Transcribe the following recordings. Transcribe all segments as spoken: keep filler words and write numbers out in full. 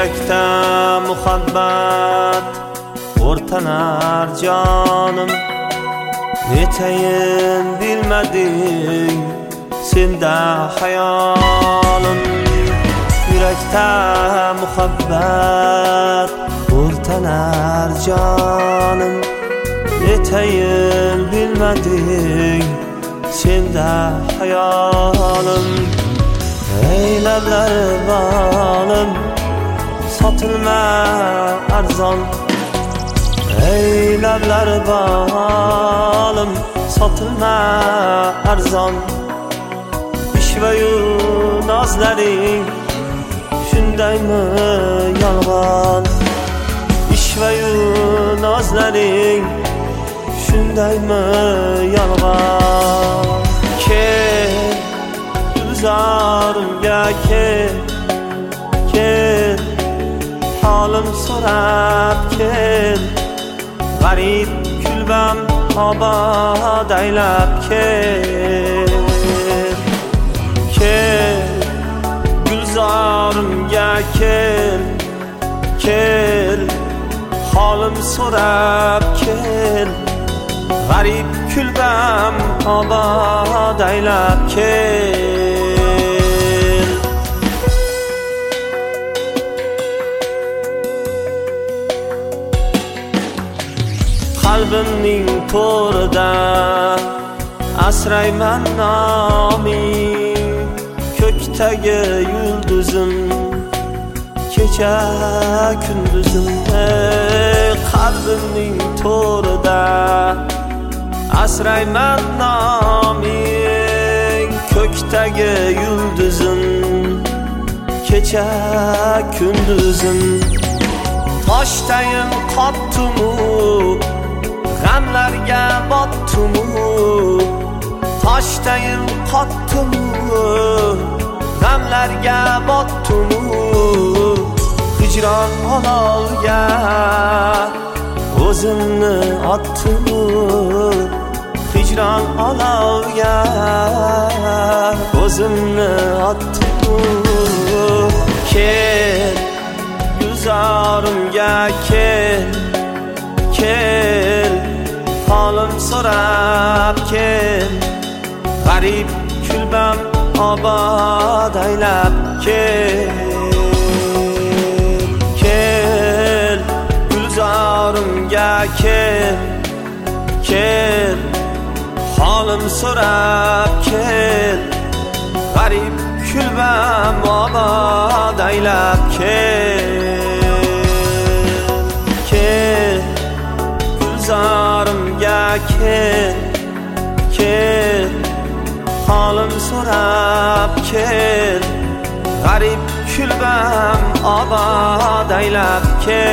Yürekte muhabbet ortanar canım, neteyin bilmedin sende hayalım. Yürekte muhabbet ortanar canım, neteyin bilmedin sende hayalım. Eylerler balım satılma arzon, eylerler balım satılma arzon. İşveyu nazların şundaymi yalgan, İşveyu nazların şundaymi yalgan. Kel gülzarımga kel, kel halim so'rab kel, g'arib kulbam obod aylab kel. Kel gulzorimga kel, kel halim so'rab kel, g'arib kulbam obod aylab kel. Qalbimning to'rida asrayman noming, ko'kdagi yulduzim kecha kunduzim. Ey qalbimning to'rida asrayman noming, ko'kdagi yulduzim kecha kunduzim. Toshdayin qotdimu, g'amlarga botdimu, toshdayin qotdimu, g'amlarga botdimu. Hijron olovga o'zimni otdimu, hijron olovga o'zimni otdimu. Kel gulzorimga kel, kel halim so'rab kel, g'arib kulbam obod aylab kel. Kel gulzorimga kel, kel halim so'rab kel, g'arib kulbam obod aylab kel. Kel gulzorimga kel, kel halim so'rab kel, g'arib kulbam obod aylab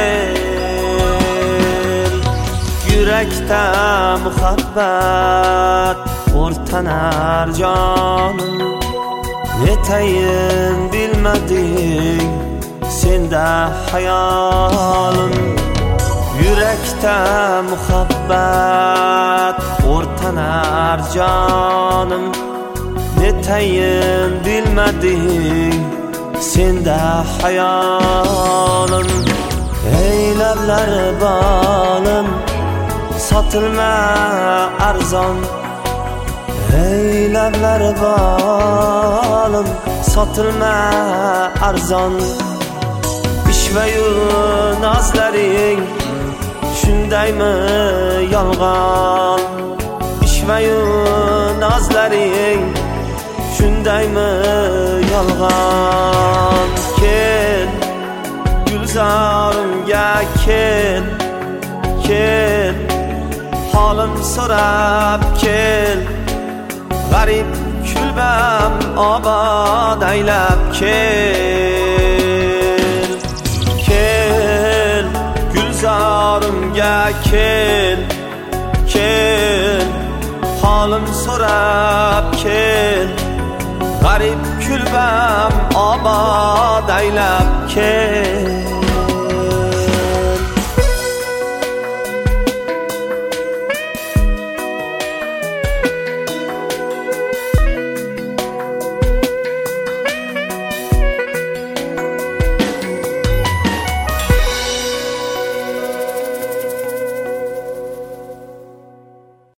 kel. Yürekte muhabbet ortanar canım, neteyin bilmedin sende hayalım. Yürekte muhabbet ortanar canım, neteyin bilmedin sende hayalım. Eylerler balım satılma arzon, eylerler balım satılma arzon. İşveyu nazların şundaymi yalgan, İşveyu nazların şundaymi yalgan. Kel gulzorimga kel, kel halim so'rab kel, g'arib kulbam obod aylab kel. Kel gulzorimga kel, kel halim so'rab kel, g'arib kulbam obod aylab kel.